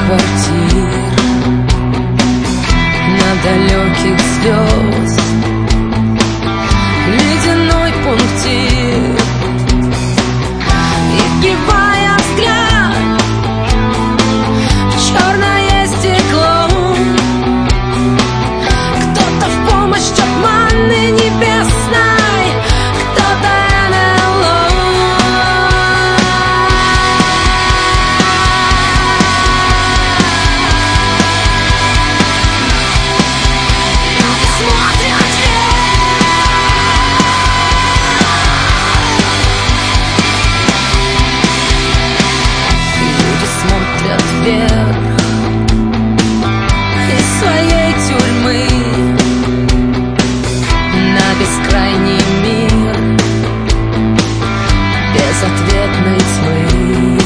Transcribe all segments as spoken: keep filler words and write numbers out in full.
квартир, на далеких звезд ледяной пунктир. Изгибая взгляд в черное стекло, кто-то в помощь от манны небесной, кто-то эн эл о. Люди смотрят вверх, люди смотрят вверх из своей тюрьмы на бескрайний мир безответной тьмы,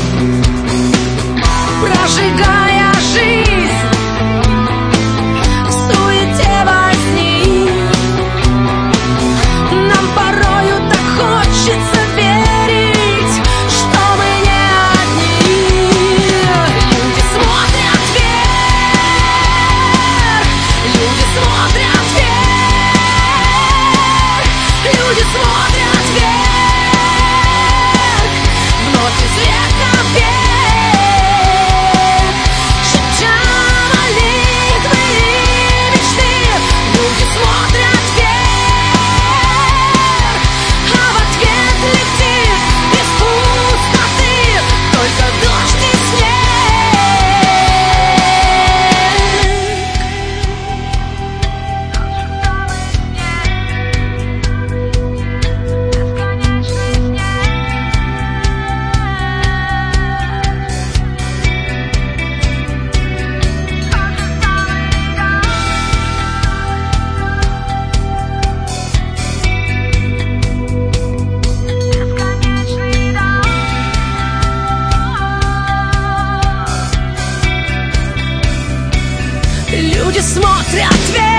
прожигая жизнь в суете возни. Нам порою так хочется верить, что мы не одни. Люди смотрят вверх, люди смотрят вверх, люди смотрят вверх, вновь из века в век, шепча молитвы и мечты. Люди смотрят вверх, а в ответ летит из пустоты только дождь и снег. Люди смотрят вверх.